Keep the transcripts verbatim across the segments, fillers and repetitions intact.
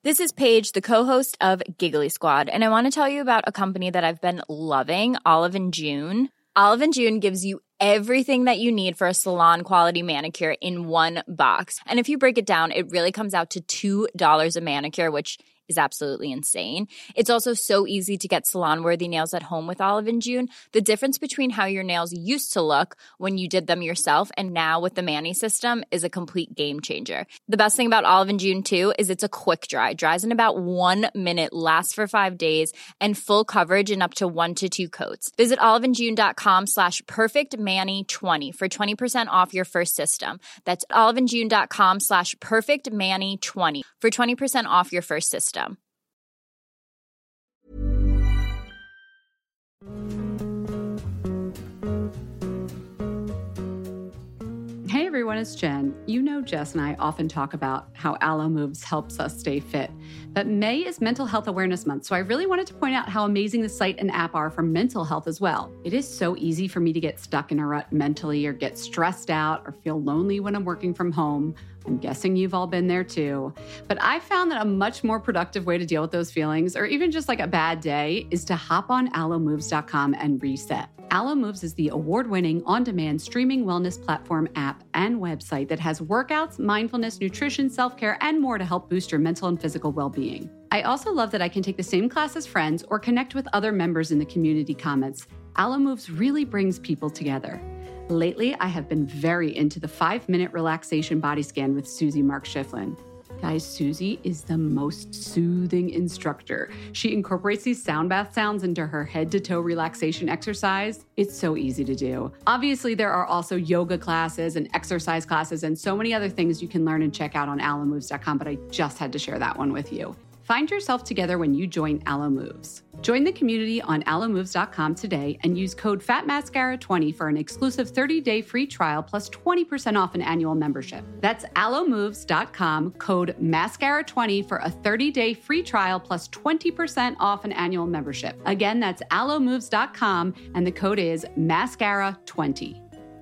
This is Paige, the co-host of Giggly Squad, and I want to tell you about a company that I've been loving, Olive and June. Olive and June gives you everything that you need for a salon-quality manicure in one box. And if you break it down, it really comes out to two dollars a manicure, which is absolutely insane. It's also so easy to get salon-worthy nails at home with Olive and June. The difference between how your nails used to look when you did them yourself and now with the Mani system is a complete game changer. The best thing about Olive and June, too, is it's a quick dry. Dries in about one minute, lasts for five days, and full coverage in up to one to two coats. Visit oliveandjune.com slash perfectmani20 for twenty percent off your first system. That's oliveandjune.com slash perfectmani20 for twenty percent off your first system. Hey everyone, it's Jen. You know Jess and I often talk about how Alo Moves helps us stay fit. But May is Mental Health Awareness Month, so I really wanted to point out how amazing the site and app are for mental health as well. It is so easy for me to get stuck in a rut mentally or get stressed out or feel lonely when I'm working from home. I'm guessing you've all been there too. But I found that a much more productive way to deal with those feelings, or even just like a bad day, is to hop on alo moves dot com and reset. Alo Moves is the award-winning, on-demand streaming wellness platform, app, and website that has workouts, mindfulness, nutrition, self-care, and more to help boost your mental and physical well-being. I also love that I can take the same class as friends or connect with other members in the community comments. Alo Moves really brings people together. Lately, I have been very into the five-minute relaxation body scan with Susie Mark Schifflin. Guys, Susie is the most soothing instructor. She incorporates these sound bath sounds into her head-to-toe relaxation exercise. It's so easy to do. Obviously, there are also yoga classes and exercise classes and so many other things you can learn and check out on alo moves dot com, but I just had to share that one with you. Find yourself together when you join Alo Moves. Join the community on alo moves dot com today and use code fat mascara twenty for an exclusive thirty-day free trial plus twenty percent off an annual membership. That's alo moves dot com, code mascara twenty for a thirty-day free trial plus twenty percent off an annual membership. Again, that's alo moves dot com and the code is mascara twenty.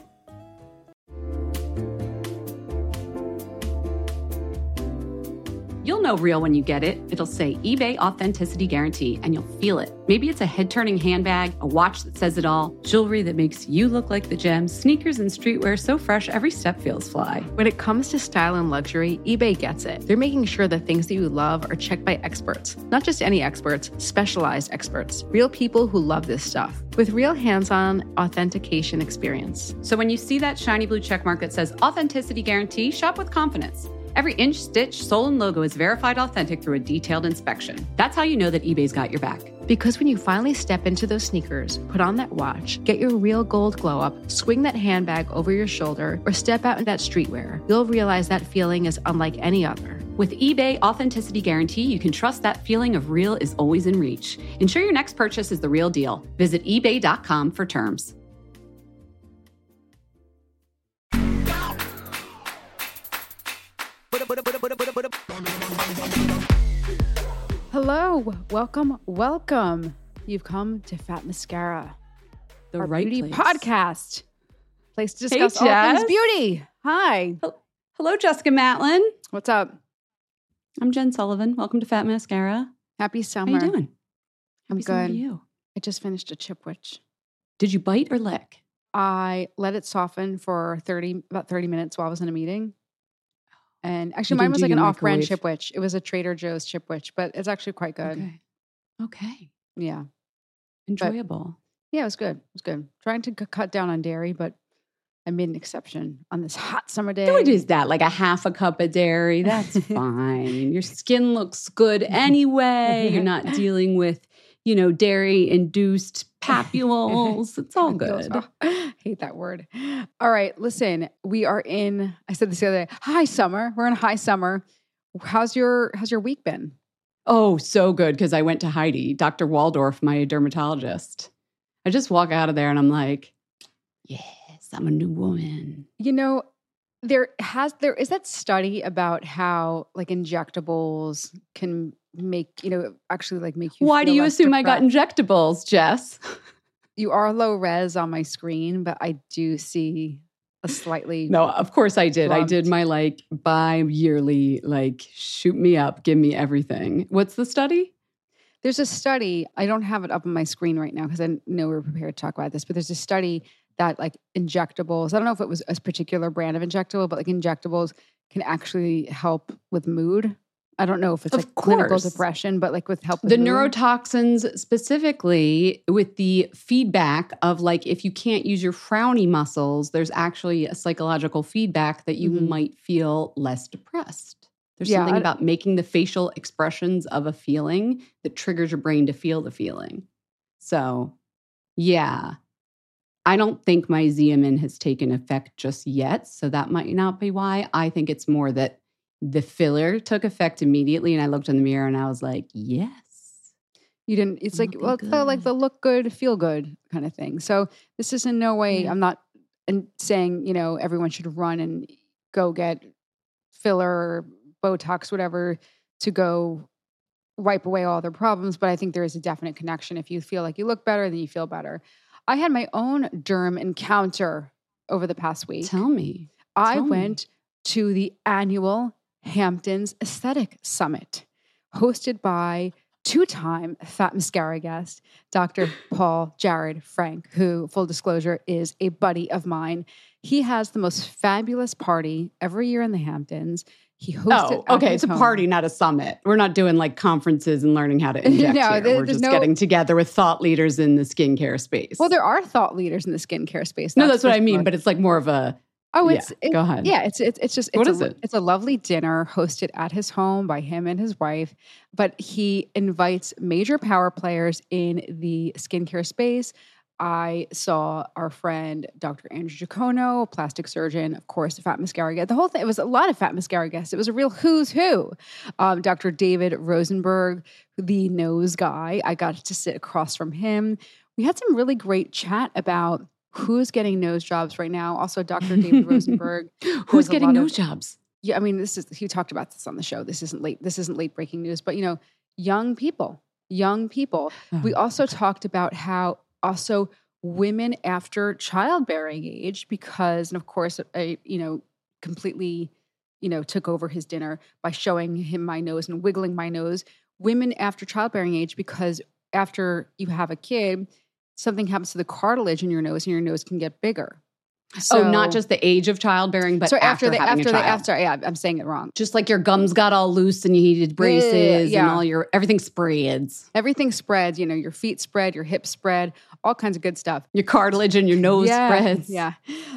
You'll know real when you get it. It'll say eBay Authenticity Guarantee, and you'll feel it. Maybe it's a head-turning handbag, a watch that says it all, jewelry that makes you look like the gems, sneakers and streetwear so fresh every step feels fly. When it comes to style and luxury, eBay gets it. They're making sure the things that you love are checked by experts. Not just any experts, specialized experts. Real people who love this stuff. With real hands-on authentication experience. So when you see that shiny blue checkmark that says Authenticity Guarantee, shop with confidence. Every inch, stitch, sole, and logo is verified authentic through a detailed inspection. That's how you know that eBay's got your back. Because when you finally step into those sneakers, put on that watch, get your real gold glow up, swing that handbag over your shoulder, or step out in that streetwear, you'll realize that feeling is unlike any other. With eBay Authenticity Guarantee, you can trust that feeling of real is always in reach. Ensure your next purchase is the real deal. Visit ebay dot com for terms. Hello, welcome, welcome. You've come to Fat Mascara, the our right beauty place. podcast. Place to discuss Hey, all things Jess. beauty. Hi. Hello, Jessica Matlin. What's up? I'm Jen Sullivan. Welcome to Fat Mascara. Happy summer. How you doing? I'm Happy summer good. to you. I just finished a Chipwich. Did you bite or lick? I let it soften for thirty, about thirty minutes while I was in a meeting. And actually, You mine didn't was do like an your off-brand microwave? Chipwich. It was a Trader Joe's Chipwich, but it's actually quite good. Okay. Okay. Yeah. Enjoyable. Yeah, it was good. It was good. Trying to c- cut down on dairy, but I made an exception on this hot summer day. What is that? Like a half a cup of dairy? That's fine. Your skin looks good anyway. You're not dealing with, you know, dairy-induced papules. It's all good. I hate that word. All right, listen, we are in, I said this the other day, high summer. We're in high summer. How's your how's your week been? Oh, so good, because I went to Heidi, Doctor Waldorf, my dermatologist. I just walk out of there and I'm like, yes, I'm a new woman. You know, there has there is that study about how like injectables can make, you know, actually like make you Why do feel you less assume I got depressed. injectables, Jess? You are low res on my screen, but I do see a slightly No, of course I did. Blunt. I did my like bi-yearly, like shoot me up, give me everything. What's the study? There's a study, I don't have it up on my screen right now because I know we're prepared to talk about this, but there's a study that like injectables, I don't know if it was a particular brand of injectable, but like injectables can actually help with mood. I don't know if it's Of like clinical course. depression, but like with help with The mood. neurotoxins specifically with the feedback of like, if you can't use your frowny muscles, there's actually a psychological feedback that you Mhm. might feel less depressed. There's Yeah, something I- about making the facial expressions of a feeling that triggers your brain to feel the feeling. So, yeah. I don't think my Xeomin has taken effect just yet, so that might not be why. I think it's more that the filler took effect immediately, and I looked in the mirror and I was like, yes. You didn't, it's like, Looking well, it's the, like the good. look good, feel good kind of thing. So this is in no way, Yeah. I'm not and saying, you know, everyone should run and go get filler, Botox, whatever, to go wipe away all their problems. But I think there is a definite connection. If you feel like you look better, then you feel better. I had my own derm encounter over the past week. Tell me. I tell me. went to the annual Hamptons Aesthetic Summit, hosted by two-time Fat Mascara guest, Doctor Paul Jared Frank, who, full disclosure, is a buddy of mine. He has the most fabulous party every year in the Hamptons. He hosts it Oh, at okay. his It's a home. party, not a summit. We're not doing like conferences and learning how to inject No, here. there- We're there's just no- getting together with thought leaders in the skincare space. Well, there are thought leaders in the skincare space. no, that's what for I mean, sure. but it's like more of a, Oh, Yeah, it's it- go ahead. Yeah, it's it's it's just it's What a, is it? It's a lovely dinner hosted at his home by him and his wife, but he invites major power players in the skincare space. I saw our friend Doctor Andrew Giacono, plastic surgeon, of course, Fat Mascara guest. The whole thing, it was a lot of Fat Mascara guests. It was a real who's who. Um, Doctor David Rosenberg, the nose guy. I got to sit across from him. We had some really great chat about who's getting nose jobs right now. Also, Doctor David Rosenberg. who's does a getting lot nose of- jobs? Yeah, I mean, this is he talked about this on the show. This isn't late. This isn't late breaking news, but you know, young people, young people. We also talked about how also women after childbearing age, because and of course, I you know completely you know took over his dinner by showing him my nose and wiggling my nose. Women after childbearing age, because after you have a kid, something happens to the cartilage in your nose, and your nose can get bigger. oh, not So- just the age of childbearing, but so after, after the having after a the child. after yeah, I'm saying it wrong. Just like your gums got all loose and you needed braces Yeah. and all your, everything spreads. Everything spreads, you know, your feet spread, your hips spread, all kinds of good stuff. Your cartilage and your nose yeah, spreads. Yeah.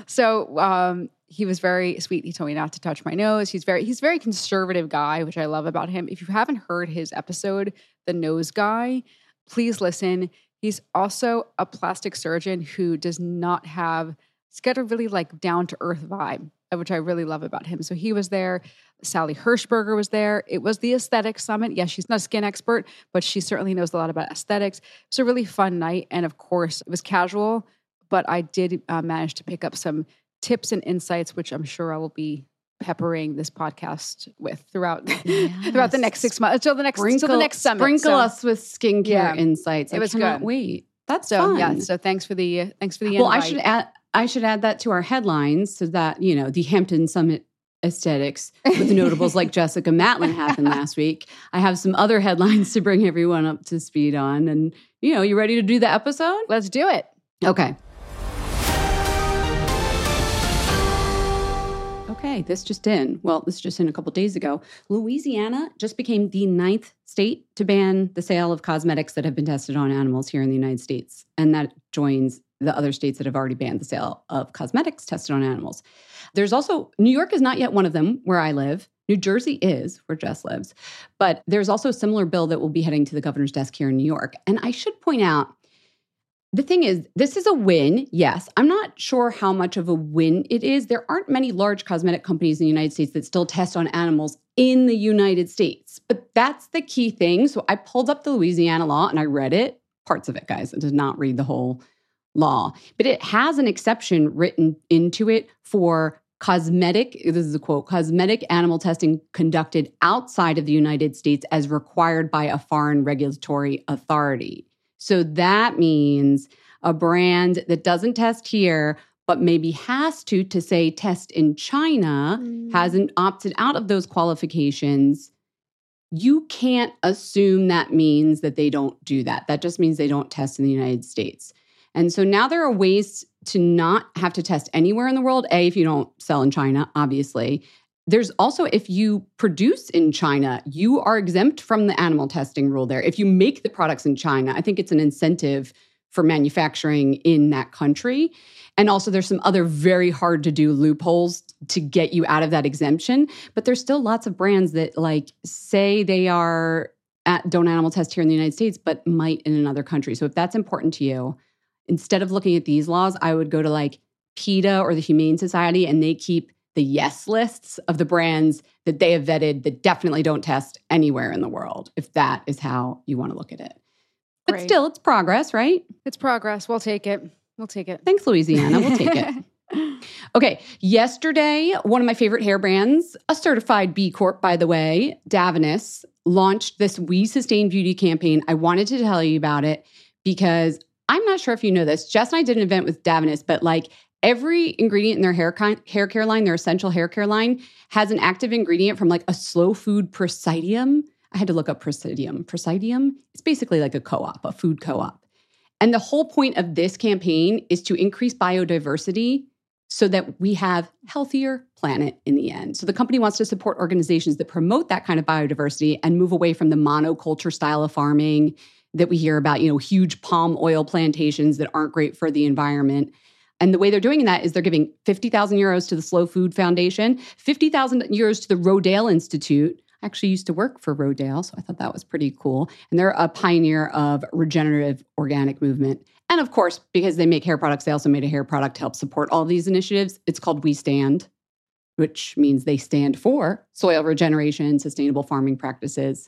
So um, he was very sweet. He told me not to touch my nose. He's very he's a very conservative guy, which I love about him. If you haven't heard his episode, The Nose Guy, please listen. He's also a plastic surgeon who does not have, he's got a really like down to earth vibe, which I really love about him. So he was there. Sally Hirschberger was there. It was the aesthetic summit. Yes, she's not a skin expert, but she certainly knows a lot about aesthetics. It was a really fun night. And of course, it was casual, but I did uh, manage to pick up some tips and insights, which I'm sure I will be peppering this podcast with throughout throughout the next six months until the next until the next summit. Sprinkle So- us with skincare Yeah. insights. It I was cannot good. wait. That's So fun. yeah, so thanks for the uh, thanks for the well, I invite. should add I should add that to our headlines so that, you know, the Hampton Summit aesthetics with notables like Jessica Matlin happened last week. I have some other headlines to bring everyone up to speed on. And, you know, you ready to do the episode? Let's do it. Okay. Okay, this just in. Well, this just in a couple days ago. Louisiana just became the ninth state to ban the sale of cosmetics that have been tested on animals here in the United States. And that joins the other states that have already banned the sale of cosmetics tested on animals. There's also, New York is not yet one of them where I live. New Jersey is where Jess lives. But there's also a similar bill that will be heading to the governor's desk here in New York. And I should point out, the thing is, this is a win, yes. I'm not sure how much of a win it is. There aren't many large cosmetic companies in the United States that still test on animals in the United States. But that's the key thing. So I pulled up the Louisiana law and I read it, parts of it, guys. I did not read the whole law. But it has an exception written into it for cosmetic, this is a quote, cosmetic animal testing conducted outside of the United States as required by a foreign regulatory authority. So that means a brand that doesn't test here, but but maybe has to, to say test in China, mm. hasn't opted out of those qualifications, you can't assume that means that they don't do that. That just means they don't test in the United States. And so now there are ways to not have to test anywhere in the world. A, if you don't sell in China, obviously. There's also, if you produce in China, you are exempt from the animal testing rule there. If you make the products in China, I think it's an incentive for manufacturing in that country. And also there's some other very hard to do loopholes to get you out of that exemption. But there's still lots of brands that like say they are at don't animal test here in the United States, but might in another country. So if that's important to you, instead of looking at these laws, I would go to like PETA or the Humane Society, and they keep the yes lists of the brands that they have vetted that definitely don't test anywhere in the world, if that is how you want to look at it. But Great. Still, it's progress, right? It's progress. We'll take it. We'll take it. Thanks, Louisiana. We'll take it. Okay. Yesterday, one of my favorite hair brands, a certified B Corp, by the way, Davines, launched this We Sustain Beauty campaign. I wanted to tell you about it because I'm not sure if you know this. Jess and I did an event with Davines, but like every ingredient in their hair, ki- hair care line, their essential hair care line, has an active ingredient from like a slow food Presidium. I had to look up Presidium. Presidium, it's basically like a co-op, a food co-op. And the whole point of this campaign is to increase biodiversity so that we have healthier planet in the end. So the company wants to support organizations that promote that kind of biodiversity and move away from the monoculture style of farming that we hear about, you know, huge palm oil plantations that aren't great for the environment. And the way they're doing that is they're giving fifty thousand euros to the Slow Food Foundation, fifty thousand euros to the Rodale Institute. I actually used to work for Rodale, so I thought that was pretty cool. And they're a pioneer of regenerative organic movement. And of course, because they make hair products, they also made a hair product to help support all these initiatives. It's called We Stand, which means they stand for soil regeneration, sustainable farming practices.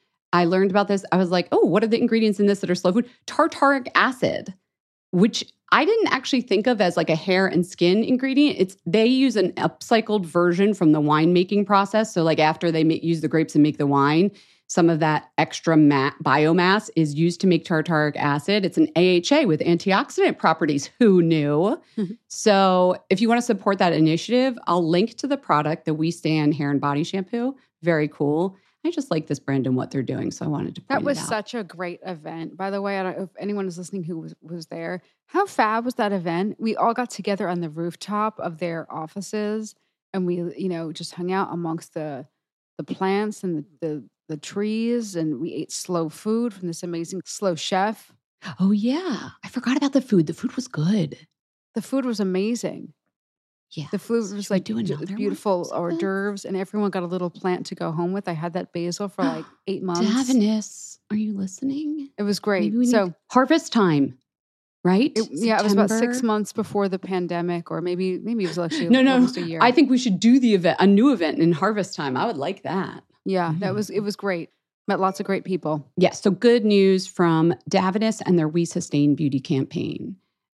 I learned about this. I was like, oh, what are the ingredients in this that are slow food? Tartaric acid, which I didn't actually think of as like a hair and skin ingredient. It's they use an upcycled version from the winemaking process. So like after they make, use the grapes and make the wine, some of that extra mat biomass is used to make tartaric acid. It's an A H A with antioxidant properties. Who knew? Mm-hmm. So if you want to support that initiative, I'll link to the product, the We Stand hair and body shampoo. Very cool. I just like this brand and what they're doing, so I wanted to point That was it out. Such a great event. By the way, I don't know if anyone is listening who was, was there. How fab was that event? We all got together on the rooftop of their offices, and we, you know, just hung out amongst the the plants and the, the, the trees, and we ate slow food from this amazing slow chef. Oh, yeah. I forgot about the food. The food was good. The food was amazing. Yeah. The food was Should like do another beautiful one? hors d'oeuvres, and everyone got a little plant to go home with. I had that basil for like eight months. Davines, are you listening? It was great. We so need harvest time, right? It, yeah, it was about six months before the pandemic, or maybe maybe it was actually no, no. almost a year. I think we should do the event, a new event in harvest time. I would like that. Yeah, Mm-hmm. that was it was great. Met lots of great people. Yes. Yeah, so good news from Davines and their We Sustain Beauty campaign.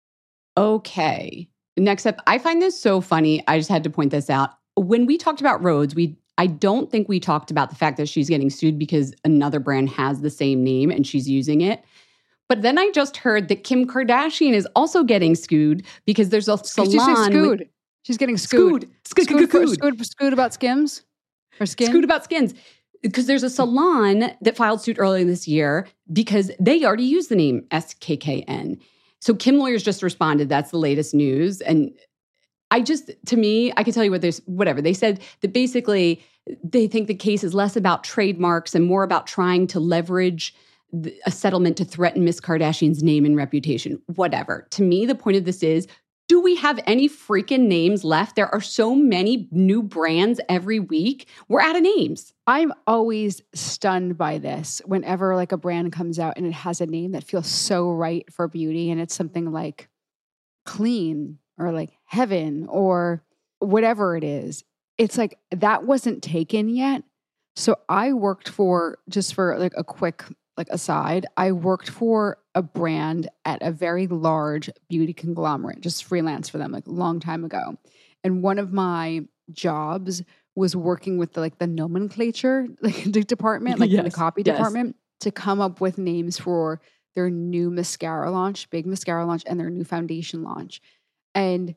Okay. Next up, I find this so funny. I just had to point this out. When we talked about Rhodes, we I don't think we talked about the fact that she's getting sued because another brand has the same name and she's using it. But then I just heard that Kim Kardashian is also getting sued because there's a salon. Did you say skooed? With, she's getting skooed. Skooed. Skooed, for, skooed, skooed about Skims? Or skin? Skooed about skins. Because there's a salon that filed suit earlier this year because they already use the name S K K N. So Kim lawyers just responded. That's the latest news. And I just, to me, I can tell you what there's, whatever. They said that basically they think the case is less about trademarks and more about trying to leverage the, a settlement to threaten Miss Kardashian's name and reputation. Whatever. To me, the point of this is, do we have any freaking names left? There are so many new brands every week. We're out of names. I'm always stunned by this whenever like a brand comes out and it has a name that feels so right for beauty, and it's something like Clean or like Heaven or whatever it is. It's like that wasn't taken yet. So I worked for, just for like a quick like aside, I worked for a brand at a very large beauty conglomerate, just freelance for them like a long time ago. And one of my jobs was working with the, like the nomenclature like the department, like yes, the copy yes. department, to come up with names for their new mascara launch, big mascara launch, and their new foundation launch. And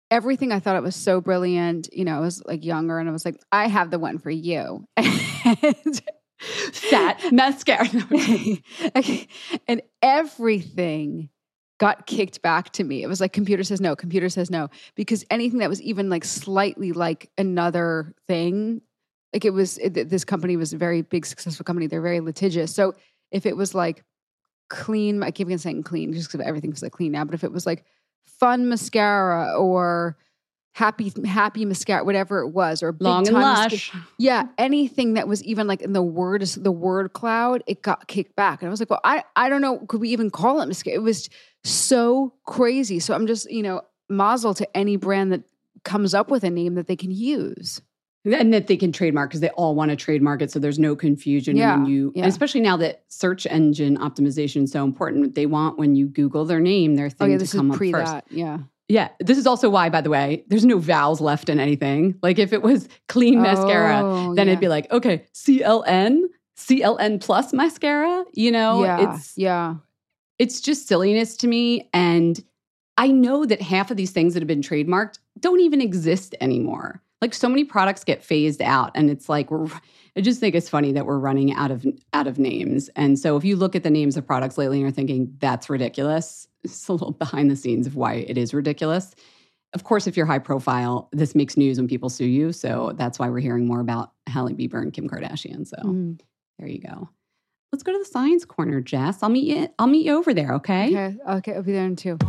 everything, I thought it was so brilliant. You know, I was like younger and I was like, I have the one for you. And Fat mascara. and everything got kicked back to me. It was like, computer says no, computer says no. Because anything that was even like slightly like another thing, like it was, it, this company was a very big, successful company. They're very litigious. So if it was like clean, I keep on saying clean just because everything's like clean now, but if it was like fun mascara or happy, happy mascara, whatever it was, or big Long and lush. Mascara, yeah, anything that was even like in the word, the word cloud, it got kicked back. And I was like, well, I, I don't know, could we even call it mascara? It was so crazy. So I'm just, you know, mazel to any brand that comes up with a name that they can use. And that they can trademark because they all want to trademark it, so there's no confusion. Yeah, when you, yeah. and especially now that search engine optimization is so important, they want when you Google their name, their thing oh, yeah, to this come is up pre first. That. Yeah, yeah. This is also why, by the way, there's no vowels left in anything. Like if it was clean Oh, mascara, then yeah. it'd be like, okay, C L N, C L N plus mascara. You know, yeah, it's yeah. it's just silliness to me, and I know that half of these things that have been trademarked don't even exist anymore. Like so many products get phased out, and it's like we're. I just think it's funny that we're running out of out of names. And so if you look at the names of products lately and you're thinking that's ridiculous, it's a little behind the scenes of why it is ridiculous. Of course, if you're high profile, this makes news when people sue you. So that's why we're hearing more about Hailey Bieber and Kim Kardashian. So Mm. there you go. Let's go to the science corner, Jess. I'll meet you. I'll meet you over there. Okay. Okay, okay, I'll be there in two.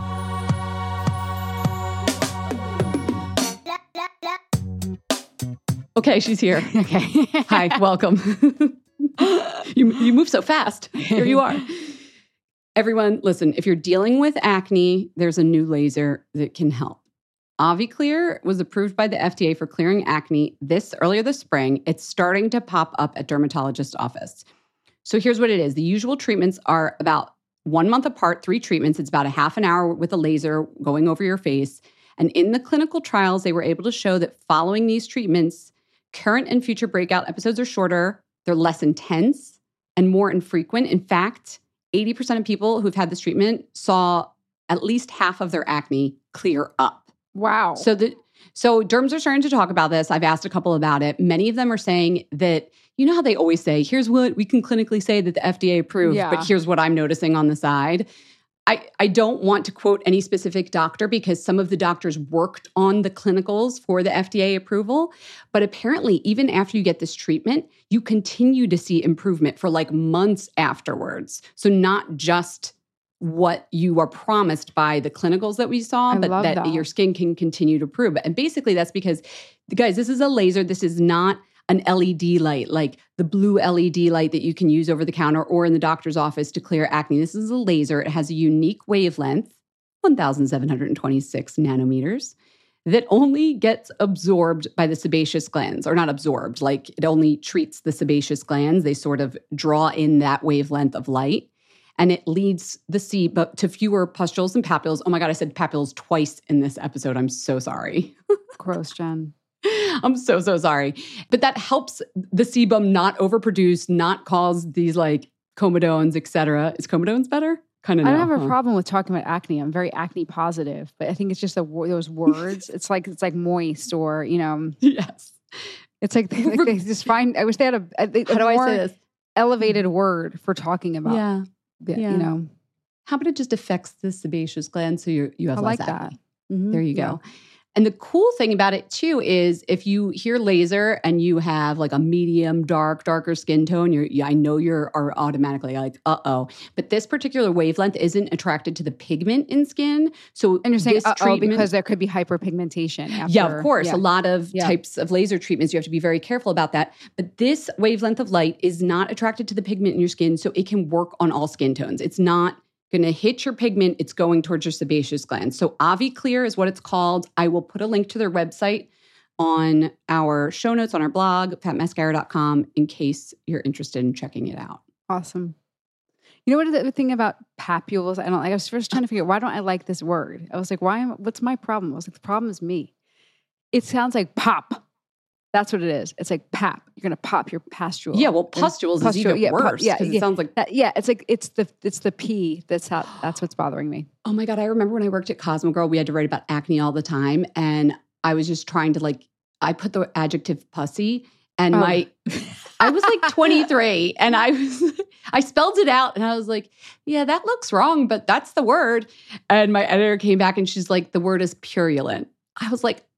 Okay, she's here. Okay. Hi, welcome. you you move so fast. Here you are. Everyone, listen, if you're dealing with acne, there's a new laser that can help. AviClear was approved by the F D A for clearing acne this earlier this spring. It's starting to pop up at dermatologist office. So here's what it is. The usual treatments are about one month apart, three treatments. It's about a half an hour with a laser going over your face. And in the clinical trials, they were able to show that following these treatments, current and future breakout episodes are shorter, they're less intense, and more infrequent. In fact, eighty percent of people who've had this treatment saw at least half of their acne clear up. Wow. So the so derms are starting to talk about this. I've asked a couple about it. Many of them are saying that, you know how they always say, here's what we can clinically say that the F D A approved, Yeah. but here's what I'm noticing on the side. I, I don't want to quote any specific doctor because some of the doctors worked on the clinicals for the F D A approval. But apparently, even after you get this treatment, you continue to see improvement for like months afterwards. So not just what you are promised by the clinicals that we saw, I but love that, that. your skin can continue to improve. And basically, that's because, guys, this is a laser. This is not an L E D light, like the blue L E D light that you can use over the counter or in the doctor's office to clear acne. This is a laser. It has a unique wavelength, one thousand seven hundred twenty-six nanometers, that only gets absorbed by the sebaceous glands, or not absorbed, like it only treats the sebaceous glands. They sort of draw in that wavelength of light, and it leads the sebum to fewer pustules and papules. Oh my God, I said papules twice in this episode. I'm so sorry. Gross, Jen. I'm so, so sorry. But that helps the sebum not overproduce, not cause these like comedones, et cetera. Is comedones better? Kind of. I know, don't have huh? a problem with talking about acne. I'm very acne positive, but I think it's just the, wo- those words. It's like it's like moist, or you know, Yes. it's like they, like they just find. I wish they had a, a, a How do I more say this? elevated word for talking about. Yeah. the- yeah. you know. How about it just affects the sebaceous gland so you you have I less like acne? that. Mhm. There you Yeah. go. And the cool thing about it too is if you hear laser and you have like a medium, dark, darker skin tone, you're, yeah, I know you're are automatically like, uh-oh. But this particular wavelength isn't attracted to the pigment in skin. So And you're saying, this uh oh, treatment- because there could be hyperpigmentation. After, yeah, of course. yeah. A lot of Yeah. types of laser treatments, you have to be very careful about that. But this wavelength of light is not attracted to the pigment in your skin, so it can work on all skin tones. It's not going to hit your pigment. It's going towards your sebaceous glands. So AviClear is what it's called. I will put a link to their website on our show notes on our blog, fat mascara dot com, in case you're interested in checking it out. Awesome. You know what the thing about papules? I don't like. I was first trying to figure out, why don't I like this word? I was like, why am? What's my problem? I was like, the problem is me. It sounds like pop. That's what it is. It's like pap. You're going to pop your pustule. Yeah, well, pustules is even yeah, worse. Yeah, because yeah, it sounds like that, yeah. It's like it's the it's the pee. That's how. That's what's bothering me. Oh my God, I remember when I worked at Cosmo Girl, we had to write about acne all the time, and I was just trying to like. I put the adjective pussy, and oh. my. I was like twenty-three, and I was. I spelled it out, and I was like, "Yeah, that looks wrong, but that's the word." And my editor came back, and she's like, "The word is purulent." I was like.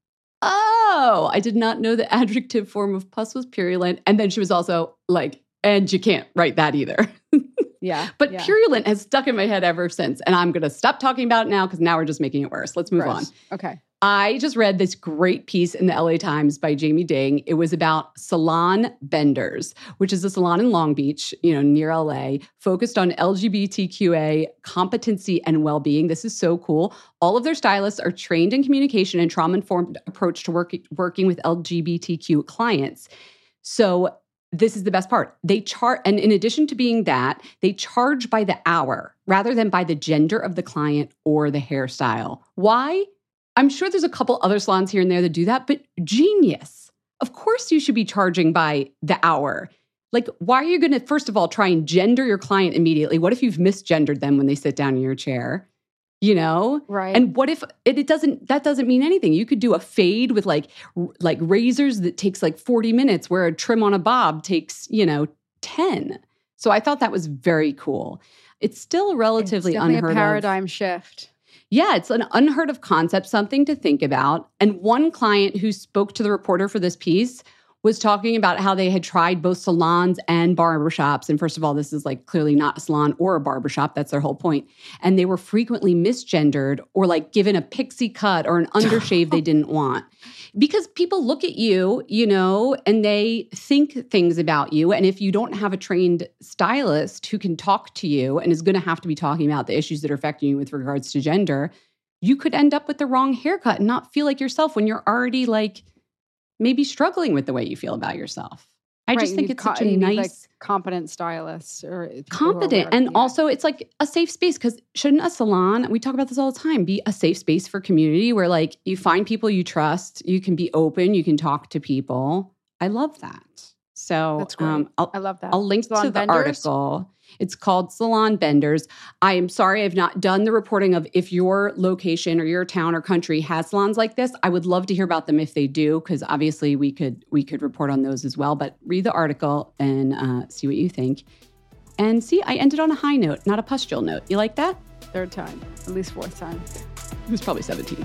Oh, I did not know the adjective form of pus was purulent. And then she was also like, and you can't write that either. Yeah. But yeah. purulent has stuck in my head ever since. And I'm going to stop talking about it now because now we're just making it worse. Let's move Gross. on. Okay. I just read this great piece in the L A Times by Jamie Ding. It was about Salon Benders, which is a salon in Long Beach, you know, near L A, focused on L G B T Q A competency and well-being. This is so cool. All of their stylists are trained in communication and trauma-informed approach to work, working with L G B T Q clients. So this is the best part. They charge, and in addition to being that, they charge by the hour rather than by the gender of the client or the hairstyle. Why? I'm sure there's a couple other salons here and there that do that, but genius. Of course you should be charging by the hour. Like, why are you going to, first of all, try and gender your client immediately? What if you've misgendered them when they sit down in your chair? You know? Right. And what if it, it doesn't, that doesn't mean anything. You could do a fade with like, like razors that takes like forty minutes where a trim on a bob takes, you know, ten. So I thought that was very cool. It's still relatively it's unheard a paradigm of. shift. Yeah, it's an unheard of concept, something to think about. And one client who spoke to the reporter for this piece was talking about how they had tried both salons and barbershops. And first of all, this is like clearly not a salon or a barbershop. That's their whole point. And they were frequently misgendered or like given a pixie cut or an undershave they didn't want. Because people look at you, you know, and they think things about you. And if you don't have a trained stylist who can talk to you and is going to have to be talking about the issues that are affecting you with regards to gender, you could end up with the wrong haircut and not feel like yourself when you're already like, maybe struggling with the way you feel about yourself. I right, just think it's co- such a nice, like competent stylists or competent, are, and yeah. also it's like a safe space. Because shouldn't a salon? We talk about this all the time. Be a safe space for community where like you find people you trust, you can be open, you can talk to people. I love that. So That's great. Um, I'll, I love that. I'll link Salon to the Benders? article. It's called Salon Benders. I am sorry I've not done the reporting of if your location or your town or country has salons like this. I would love to hear about them if they do, because obviously we could we could report on those as well. But read the article and uh, see what you think. And see, I ended on a high note, not a pustule note. You like that? Third time, at least fourth time. It was probably seventeen.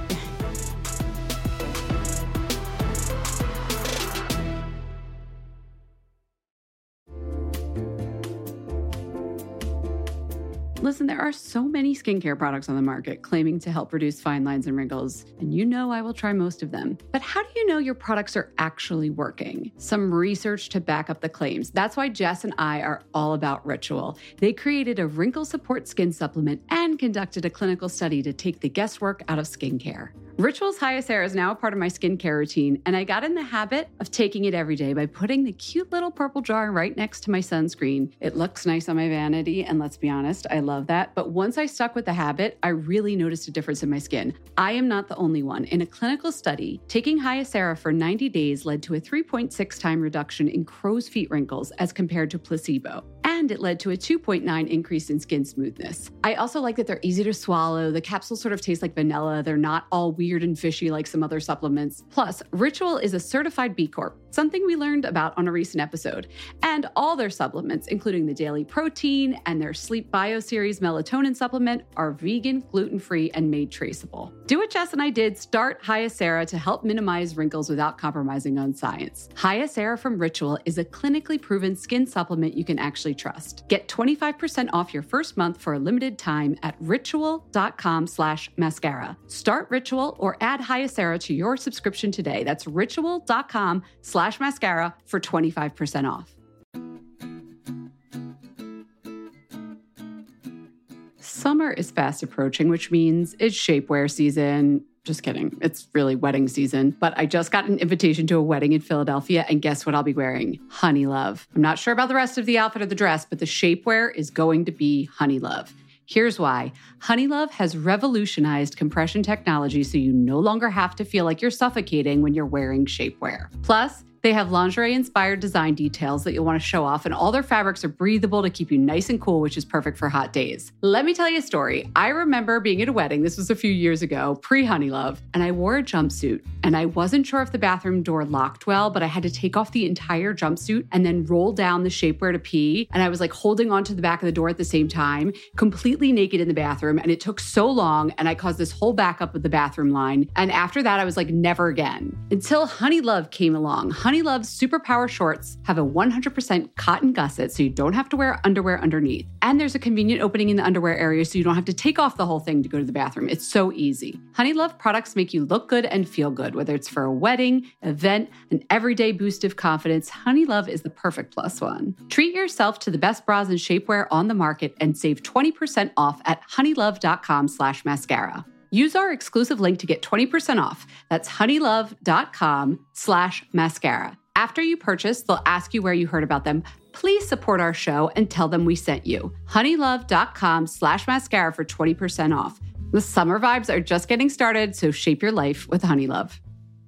Listen, there are so many skincare products on the market claiming to help reduce fine lines and wrinkles, and you know I will try most of them. But how do you know your products are actually working? Some research to back up the claims. That's why Jess and I are all about Ritual. They created a wrinkle support skin supplement and conducted a clinical study to take the guesswork out of skincare. Ritual's Hyacera is now a part of my skincare routine, and I got in the habit of taking it every day by putting the cute little purple jar right next to my sunscreen. It looks nice on my vanity, and let's be honest, I love that. But once I stuck with the habit, I really noticed a difference in my skin. I am not the only one. In a clinical study, taking Hyacera for ninety days led to a three point six time reduction in crow's feet wrinkles as compared to placebo. And it led to a two point nine increase in skin smoothness. I also like that they're easy to swallow. The capsules sort of taste like vanilla. They're not all weird and fishy like some other supplements. Plus, Ritual is a certified B Corp, something we learned about on a recent episode. And all their supplements, including the daily protein and their Sleep Bio Series melatonin supplement, are vegan, gluten-free, and made traceable. Do what Jess and I did, start Hyacera to help minimize wrinkles without compromising on science. Hyacera from Ritual is a clinically proven skin supplement you can actually trust. Get twenty-five percent off your first month for a limited time at ritual.com slash mascara. Start Ritual or add Hyacera to your subscription today. That's ritual.com slash mascara for twenty-five percent off. Summer is fast approaching, which means it's shapewear season. Just kidding. It's really wedding season. But I just got an invitation to a wedding in Philadelphia, and guess what I'll be wearing? Honey Love. I'm not sure about the rest of the outfit or the dress, but the shapewear is going to be Honey Love. Here's why. Honeylove has revolutionized compression technology so you no longer have to feel like you're suffocating when you're wearing shapewear. Plus, they have lingerie-inspired design details that you'll want to show off, and all their fabrics are breathable to keep you nice and cool, which is perfect for hot days. Let me tell you a story. I remember being at a wedding, this was a few years ago, pre-Honeylove, and I wore a jumpsuit, and I wasn't sure if the bathroom door locked well, but I had to take off the entire jumpsuit and then roll down the shapewear to pee, and I was like holding onto the back of the door at the same time, completely naked in the bathroom, and it took so long, and I caused this whole backup of the bathroom line, and after that, I was like, never again. Until Honeylove came along. Honeylove's Superpower shorts have a one hundred percent cotton gusset, so you don't have to wear underwear underneath. And there's a convenient opening in the underwear area, so you don't have to take off the whole thing to go to the bathroom. It's so easy. Honeylove products make you look good and feel good, whether it's for a wedding, event, an everyday boost of confidence. Honeylove is the perfect plus one. Treat yourself to the best bras and shapewear on the market and save twenty percent off at honeylove.com slash mascara. Use our exclusive link to get twenty percent off. That's honeylove.com slash mascara. After you purchase, they'll ask you where you heard about them. Please support our show and tell them we sent you. honeylove.com slash mascara for twenty percent off. The summer vibes are just getting started, so shape your life with Honeylove.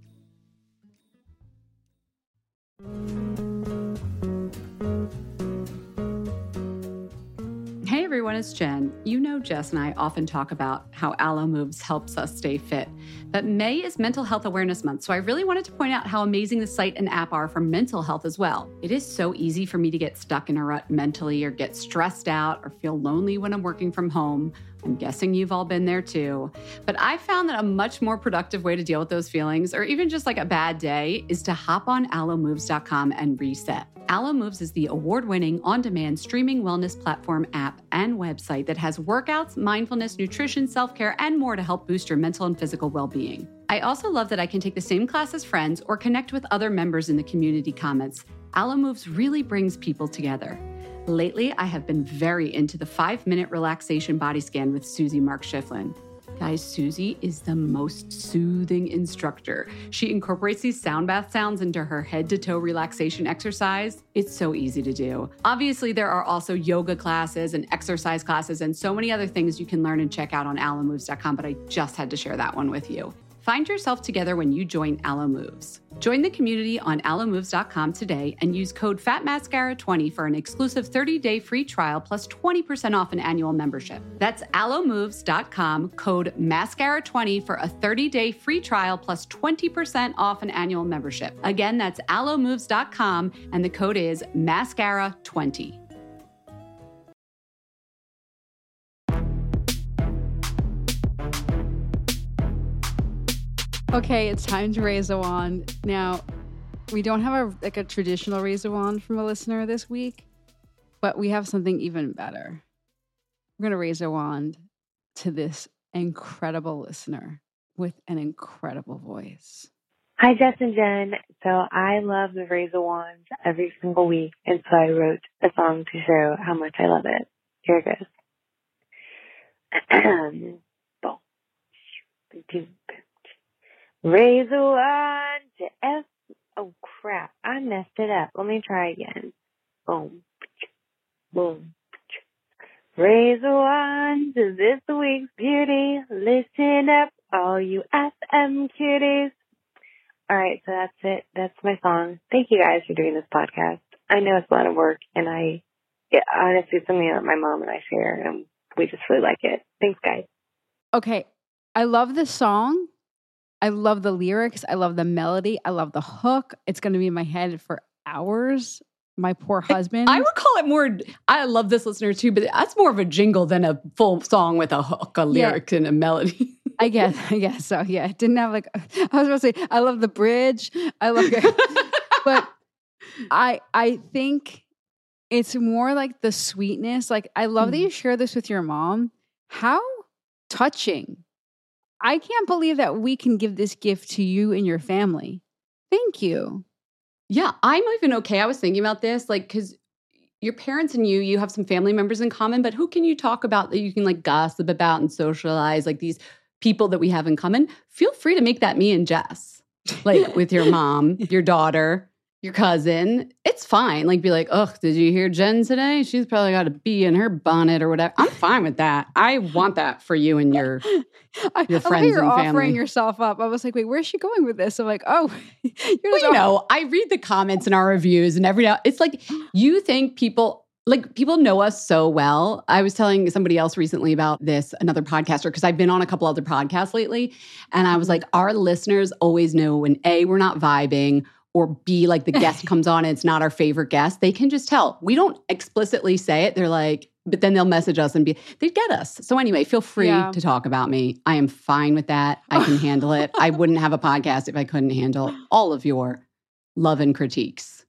Hey everyone, it's Jen. You know Jess and I often talk about how Alo Moves helps us stay fit. But May is Mental Health Awareness Month, so I really wanted to point out how amazing the site and app are for mental health as well. It is so easy for me to get stuck in a rut mentally or get stressed out or feel lonely when I'm working from home. I'm guessing you've all been there too. But I found that a much more productive way to deal with those feelings, or even just like a bad day, is to hop on alo moves dot com and reset. Alo Moves is the award-winning, on-demand streaming wellness platform, app, and website that has workouts, mindfulness, nutrition, self-care, and more to help boost your mental and physical well-being. I also love that I can take the same class as friends or connect with other members in the community comments. Alo Moves really brings people together. Lately, I have been very into the five-minute relaxation body scan with Susie Mark Schifflin. Guys, Susie is the most soothing instructor. She incorporates these sound bath sounds into her head-to-toe relaxation exercise. It's so easy to do. Obviously, there are also yoga classes and exercise classes and so many other things you can learn and check out on alo moves dot com, but I just had to share that one with you. Find yourself together when you join Alo Moves. Join the community on alo moves dot com today and use code fat mascara twenty for an exclusive thirty-day free trial plus twenty percent off an annual membership. That's alo moves dot com, code mascara twenty for a thirty-day free trial plus twenty percent off an annual membership. Again, that's alo moves dot com and the code is mascara twenty. Okay, it's time to raise a wand. Now, we don't have a like a traditional raise a wand from a listener this week, but we have something even better. We're going to raise a wand to this incredible listener with an incredible voice. Hi, Jess and Jen. So I love the raise a wand every single week, and so I wrote a song to show how much I love it. Here it goes. Boom. Raise a wand to F. Oh, crap. I messed it up. Let me try again. Boom. Boom. Raise a wand to this week's beauty. Listen up, all you F M cuties. All right, so that's it. That's my song. Thank you guys for doing this podcast. I know it's a lot of work, and I, it, honestly, it's something that my mom and I share, and we just really like it. Thanks, guys. Okay, I love this song. I love the lyrics. I love the melody. I love the hook. It's going to be in my head for hours. My poor husband. I would call it more, I love this listener too, but that's more of a jingle than a full song with a hook, a lyric, yeah. and a melody. I guess, I guess so. Yeah, it didn't have like, I was about to say, I love the bridge. I love it. But I, I think it's more like the sweetness. Like, I love mm. that you share this with your mom. How touching. I can't believe that we can give this gift to you and your family. Thank you. Yeah, I'm even okay. I was thinking about this, like, because your parents and you, you have some family members in common, but who can you talk about that you can like gossip about and socialize, like these people that we have in common? Feel free to make that me and Jess, like with your mom, your daughter, your cousin, it's fine. Like, be like, ugh, did you hear Jen today? She's probably got a bee in her bonnet or whatever. I'm fine with that. I want that for you and your, I, your I friends you're and offering family. yourself up. I was like, wait, where's she going with this? I'm like, oh, you're Well, just you know, I read the comments in our reviews and every now, it's like, you think people, like people know us so well. I was telling somebody else recently about this, another podcaster, because I've been on a couple other podcasts lately. And I was like, our listeners always know when A, we're not vibing, or B, like the guest comes on and it's not our favorite guest. They can just tell. We don't explicitly say it. They're like, but then they'll message us and be, they get us. So anyway, feel free Yeah. to talk about me. I am fine with that. I can handle it. I wouldn't have a podcast if I couldn't handle all of your love and critiques.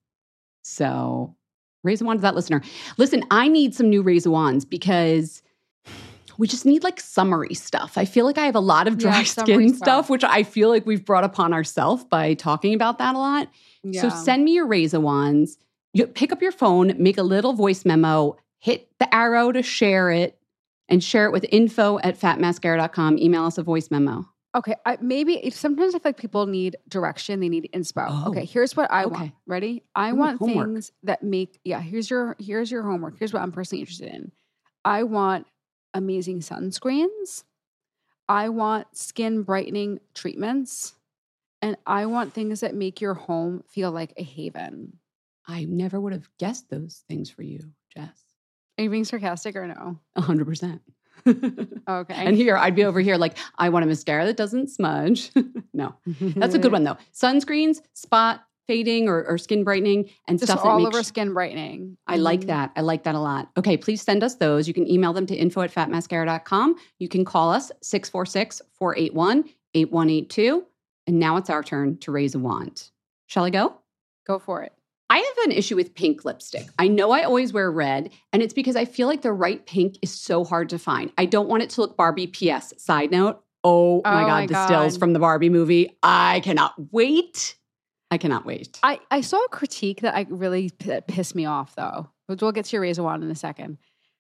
So raise a wand to that listener. Listen, I need some new raise a wands because we just need like summery stuff. I feel like I have a lot of dry Yeah, summery skin stuff. stuff, which I feel like we've brought upon ourselves by talking about that a lot. Yeah. So send me your raise a wands. You pick up your phone, make a little voice memo, hit the arrow to share it, and share it with info at fat mascara dot com. Email us a voice memo. Okay, I, maybe if sometimes I feel like people need direction, they need inspo. Oh, okay, here's what I okay. want. Ready? I Ooh, want homework. things that make yeah. Here's your here's your homework. Here's what I'm personally interested in. I want amazing sunscreens. I want skin brightening treatments, and I want things that make your home feel like a haven. I never would have guessed those things for you, Jess. Are you being sarcastic or no? A hundred percent. Okay. And here, I'd be over here like, I want a mascara that doesn't smudge. No, that's a good one though. Sunscreens, spot fading or, or skin brightening, and Just stuff that all makes, over skin brightening. I like Mhm. that. I like that a lot. Okay, please send us those. You can email them to info at fat mascara dot com. You can call us six four six, four eight one, eight one eight two. And now it's our turn to raise a wand. Shall I go? Go for it. I have an issue with pink lipstick. I know I always wear red, and it's because I feel like the right pink is so hard to find. I don't want it to look Barbie. P S. Side note, oh, my Oh God, my the stills God. from the Barbie movie. I cannot wait. I cannot wait. I, I saw a critique that I really that pissed me off though. But we'll get to your razor wand in a second.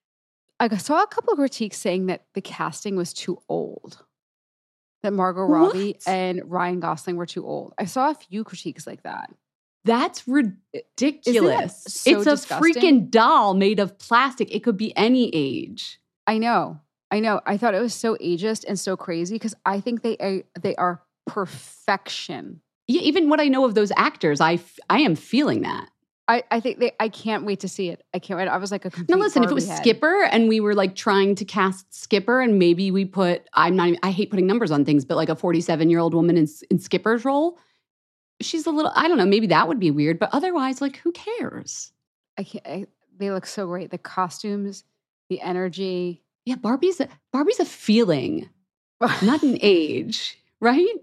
I saw a couple of critiques saying that the casting was too old. That Margot Robbie What? and Ryan Gosling were too old. I saw a few critiques like that. That's ridiculous. so it's a disgusting? freaking doll made of plastic. It could be any age. I know. I know. I thought it was so ageist and so crazy because I think they are, they are perfection. Yeah, even what I know of those actors, I, f- I am feeling that. I, I think they I can't wait to see it. I can't wait. I was like a complete Now listen, if it was Barbie head. Skipper and we were like trying to cast Skipper and maybe we put, I'm not even, I hate putting numbers on things, but like a forty-seven-year-old woman in, in Skipper's role, she's a little, I don't know, maybe that would be weird, but otherwise, like, who cares? I can't. I, they look so great. The costumes, the energy. Yeah, Barbie's a, Barbie's a feeling, not an age, right?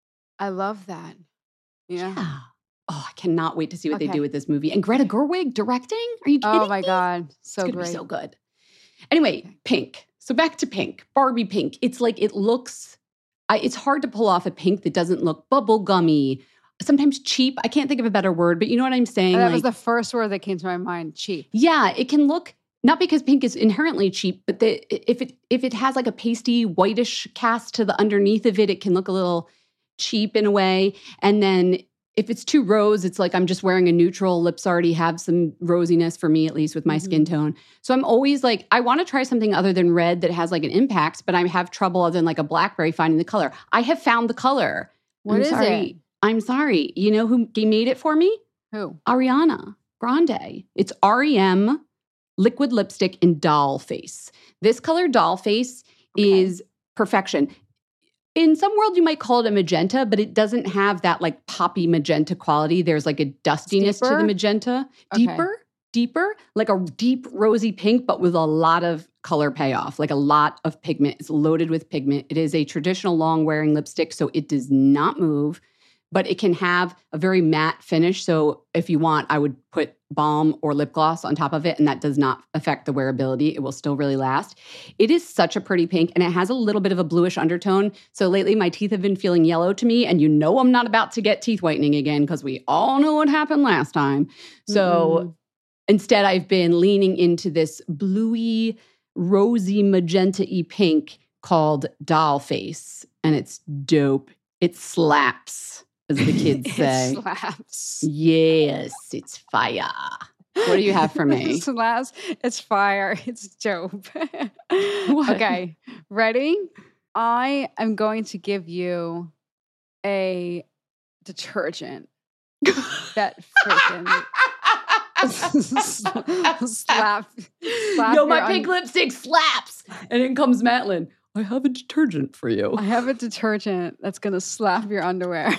I love that. Yeah. Oh, I cannot wait to see what they Okay. do with this movie. And Greta Gerwig directing? Are you kidding Oh my me? God. So It's gonna great. be so good. Anyway, pink. So back to pink. Barbie pink. It's like it looks. I, it's hard to pull off a pink that doesn't look bubblegummy. Sometimes cheap. I can't think of a better word, but you know what I'm saying. And that Like, was the first word that came to my mind. Cheap. yeah, it can look not because pink is inherently cheap, but the, if it if it has like a pasty whitish cast to the underneath of it, it can look a little cheap in a way. And then if it's too rose, it's like I'm just wearing a neutral. Lips already have some rosiness for me, at least with my Mhm. skin tone. So I'm always like, I want to try something other than red that has like an impact, but I have trouble other than like a blackberry finding the color. I have found the color. What I'm is sorry. it? I'm sorry. You know who made it for me? Who? Ariana Grande. It's R E M liquid lipstick in doll face. This color doll face Okay. is perfection. In some world, you might call it a magenta, but it doesn't have that like poppy magenta quality. There's like a dustiness to the Deeper? magenta. Okay. Deeper, deeper, like a deep rosy pink, but with a lot of color payoff, like a lot of pigment. It's loaded with pigment. It is a traditional long wearing lipstick, so it does not move, but it can have a very matte finish. So if you want, I would put balm or lip gloss on top of it, and that does not affect the wearability. It will still really last. It is such a pretty pink, and it has a little bit of a bluish undertone. So lately, my teeth have been feeling yellow to me, and you know I'm not about to get teeth whitening again because we all know what happened last time. So Mm-mm. instead, I've been leaning into this bluey, rosy, magenta-y pink called Doll Face, and it's dope. It slaps. as the kids say. It slaps. Yes, it's fire. What do you have for me? It slaps. It's fire. It's dope. What? Okay, ready? I am going to give you a detergent that freaking slap, slap. Yo, my your pink un- lipstick slaps. And in comes Matlin. I have a detergent for you. I have a detergent that's going to slap your underwear.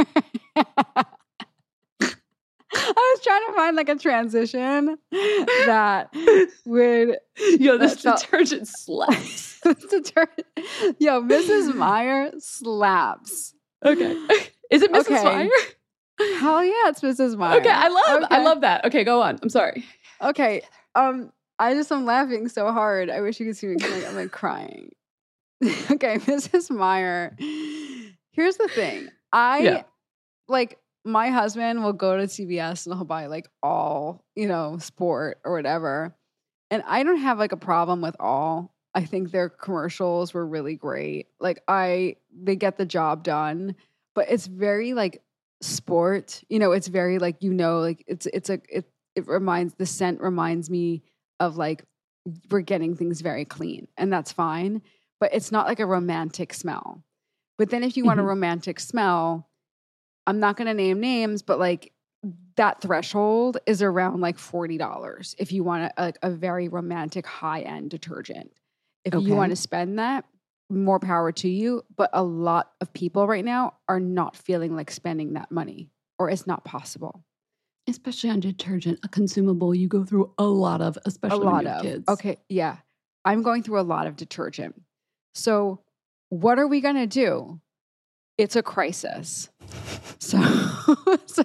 I was trying to find like a transition that would. Yo, this that felt- detergent slaps. detergent. Yo, Missus Meyer slaps. Okay. Is it Missus Okay. Meyer? Hell yeah, it's Missus Meyer. Okay, I love I Okay. love that. Okay, go on. I'm sorry. Okay. Um, I just am laughing so hard. I wish you could see me. 'Cause, like, I'm like crying. Okay, Missus Meyer. Here's the thing. I Yeah. like my husband will go to C V S and he'll buy like all, you know, sport or whatever. And I don't have like a problem with all. I think their commercials were really great. Like I they get the job done, but it's very like sport. You know, it's very like, you know, like it's it's a it it reminds the scent reminds me of like we're getting things very clean, and that's fine. But it's not like a romantic smell. But then if you want a Mhm. romantic smell, I'm not going to name names, but like that threshold is around like forty dollars if you want a, a, a very romantic high-end detergent. If Okay. you want to spend that, more power to you. But a lot of people right now are not feeling like spending that money, or it's not possible. Especially on detergent, a consumable you go through a lot of, A especially when lot you have of. kids. Okay, yeah. I'm going through a lot of detergent. So what are we going to do? It's a crisis. So, so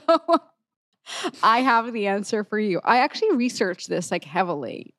I have the answer for you. I actually researched this like heavily.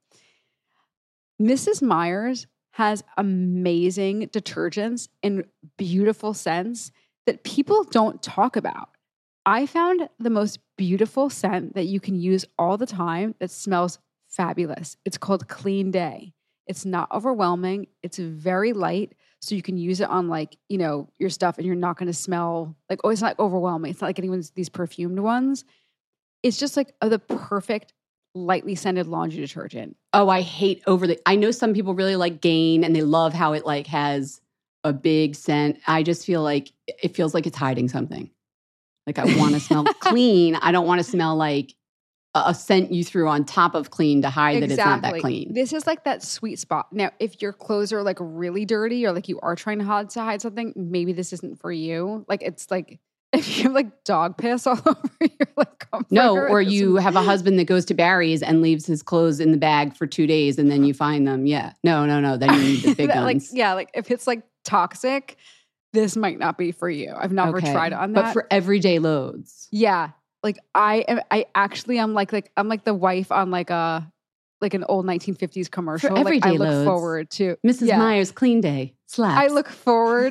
Missus Meyer's has amazing detergents in beautiful scents that people don't talk about. I found the most beautiful scent that you can use all the time that smells fabulous. It's called Clean Day. It's not overwhelming. It's very light. So you can use it on like, you know, your stuff and you're not going to smell like, oh, it's not overwhelming. It's not like anyone's these perfumed ones. It's just like uh, the perfect lightly scented laundry detergent. Oh, I hate over the I know some people really like Gain and they love how it like has a big scent. I just feel like it feels like it's hiding something. Like I want to smell clean. I don't want to smell like a, a scent you threw on top of clean to hide that it's not that clean. This is like that sweet spot. Now, if your clothes are like really dirty or like you are trying to hide, to hide something, maybe this isn't for you. Like it's like if you have like dog piss all over your like comforter. No, or it you doesn't- have a husband that goes to Barry's and leaves his clothes in the bag for two days and then you find them. Yeah. No, no, no. Then you need the big that, like ones. yeah, like if it's like toxic, this might not be for you. I've never Okay. tried on that. But for everyday loads. yeah, like I am. I actually am like like I'm like the wife on like a like an old nineteen fifties commercial. Like I everyday look loads. forward to Missus yeah. Meyer's Clean Day slaps. I look forward.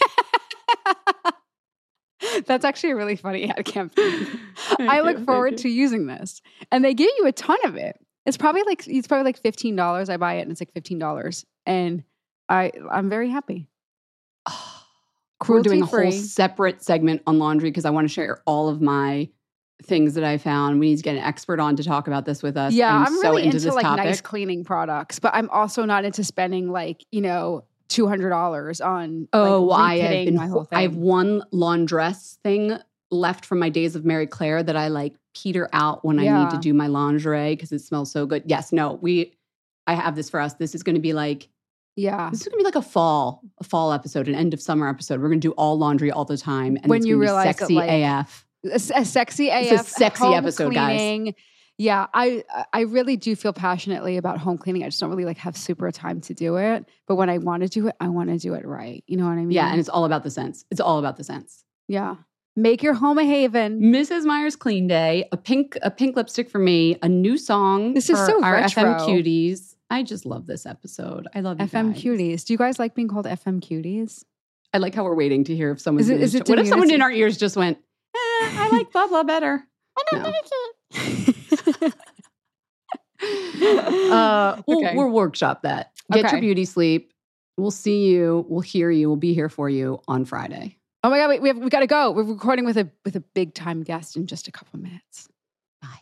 That's actually a really funny ad campaign. Thank I you, look thank forward you. to using this, and they give you a ton of it. It's probably like it's probably like fifteen dollars. I buy it, and it's like fifteen dollars, and I I'm very happy. We're doing a Cruelty-free. whole separate segment on laundry because I want to share all of my things that I found. We need to get an expert on to talk about this with us. Yeah, I'm, so really into, into this like topic. nice cleaning products, but I'm also not into spending like you know two hundred dollars on. Oh, like, I have refitting been. my whole thing. I have one laundress thing left from my days of Mary Claire that I like peter out when I need to Yeah. do my lingerie because it smells so good. Yes, no, we. I have this for us. This is going to be like yeah. this is going to be like a fall, a fall episode, an end of summer episode. We're going to do all laundry all the time, and When it's you gonna be realize that, sexy like, A F. A, a sexy A F. It's a sexy home episode, guys. cleaning. Yeah, I I really do feel passionately about home cleaning. I just don't really like have super time to do it. But when I want to do it, I want to do it right. You know what I mean? Yeah, and it's all about the scents. It's all about the scents. yeah. Make your home a haven. Missus Meyer's Clean Day, a pink, a pink lipstick for me, a new song. This is for so our F M retro. Cuties. I just love this episode. I love you F M guys. cuties. Do you guys like being called F M cuties? I like how we're waiting to hear if someone. Is it- is it what if someone diminutive? in our ears just went? Eh, I like blah blah better. No. Uh, we'll, Okay. we'll workshop that. Get Okay. your beauty sleep. We'll see you. We'll hear you. We'll be here for you on Friday. Oh my God, wait, we have we got to go. We're recording with a with a big time guest in just a couple minutes. Bye.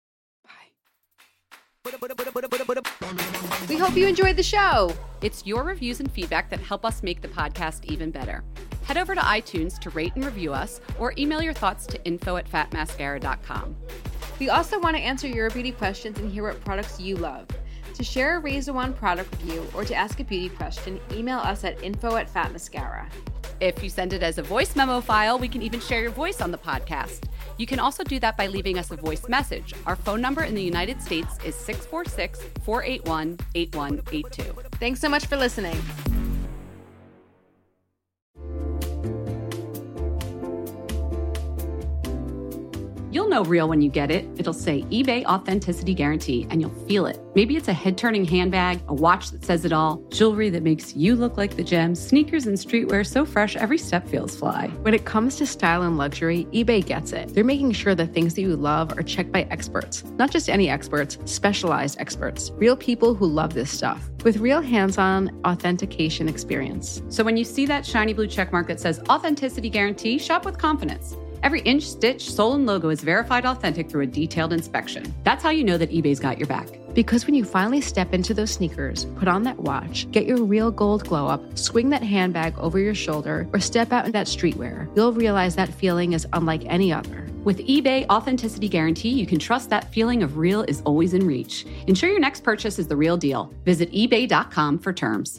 Bye. We hope you enjoyed the show. It's your reviews and feedback that help us make the podcast even better. Head over to iTunes to rate and review us, or email your thoughts to info at fat mascara dot com. We also want to answer your beauty questions and hear what products you love. To share a Razor One product review or to ask a beauty question, email us at info at fat mascara. If you send it as a voice memo file, we can even share your voice on the podcast. You can also do that by leaving us a voice message. Our phone number in the United States is six four six, four eight one, eight one eight two. Thanks so much for listening. You'll know real when you get it. It'll say eBay Authenticity Guarantee, and you'll feel it. Maybe it's a head-turning handbag, a watch that says it all, jewelry that makes you look like the gems, sneakers and streetwear so fresh every step feels fly. When it comes to style and luxury, eBay gets it. They're making sure the things that you love are checked by experts. Not just any experts, specialized experts. Real people who love this stuff. With real hands-on authentication experience. So when you see that shiny blue checkmark that says Authenticity Guarantee, shop with confidence. Every inch, stitch, sole, and logo is verified authentic through a detailed inspection. That's how you know that eBay's got your back. Because when you finally step into those sneakers, put on that watch, get your real gold glow up, swing that handbag over your shoulder, or step out in that streetwear, you'll realize that feeling is unlike any other. With eBay Authenticity Guarantee, you can trust that feeling of real is always in reach. Ensure your next purchase is the real deal. Visit ebay dot com for terms.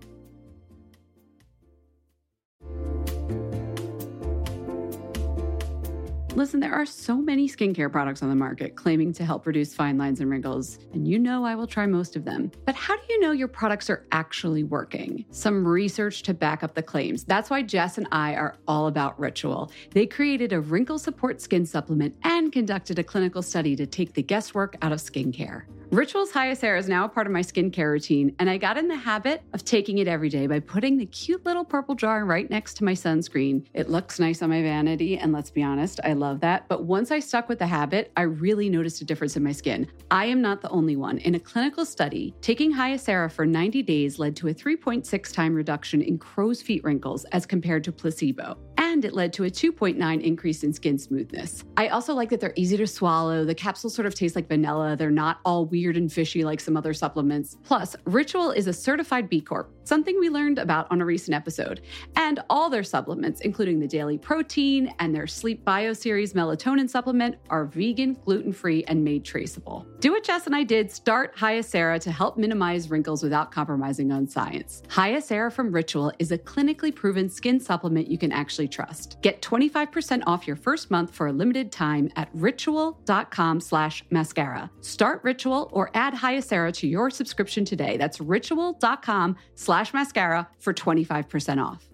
Listen, there are so many skincare products on the market claiming to help reduce fine lines and wrinkles, and you know I will try most of them. But how do you know your products are actually working? Some research to back up the claims. That's why Jess and I are all about Ritual. They created a wrinkle support skin supplement and conducted a clinical study to take the guesswork out of skincare. Ritual's Hyacera is now a part of my skincare routine, and I got in the habit of taking it every day by putting the cute little purple jar right next to my sunscreen. It looks nice on my vanity, and let's be honest, I love that. But once I stuck with the habit, I really noticed a difference in my skin. I am not the only one. In a clinical study, taking Hyacera for ninety days led to a three point six time reduction in crow's feet wrinkles as compared to placebo. And it led to a two point nine increase in skin smoothness. I also like that they're easy to swallow. The capsules sort of taste like vanilla. They're not all weird and fishy like some other supplements. Plus, Ritual is a certified B Corp, something we learned about on a recent episode. And all their supplements, including the daily protein and their Sleep Bio Series melatonin supplement, are vegan, gluten-free, and made traceable. Do what Jess and I did. Start Hyacera to help minimize wrinkles without compromising on science. Hyacera from Ritual is a clinically proven skin supplement you can actually trust. Get twenty-five percent off your first month for a limited time at ritual.com slash mascara. Start Ritual or add Hyacera to your subscription today. That's ritual.com slash mascara for twenty-five percent off.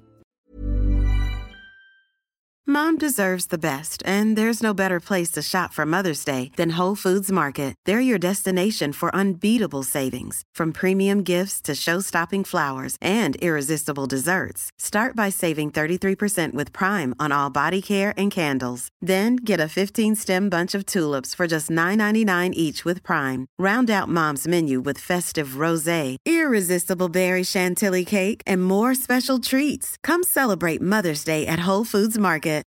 Mom deserves the best, and there's no better place to shop for Mother's Day than Whole Foods Market. They're your destination for unbeatable savings, from premium gifts to show-stopping flowers and irresistible desserts. Start by saving thirty-three percent with Prime on all body care and candles. Then get a fifteen stem bunch of tulips for just nine ninety-nine each with Prime. Round out Mom's menu with festive rosé, irresistible berry chantilly cake, and more special treats. Come celebrate Mother's Day at Whole Foods Market.